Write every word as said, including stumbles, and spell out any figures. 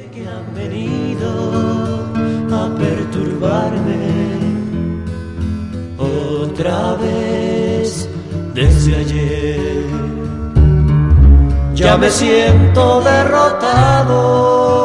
que han venido a perturbarme otra vez desde ayer. Ya me siento derrotado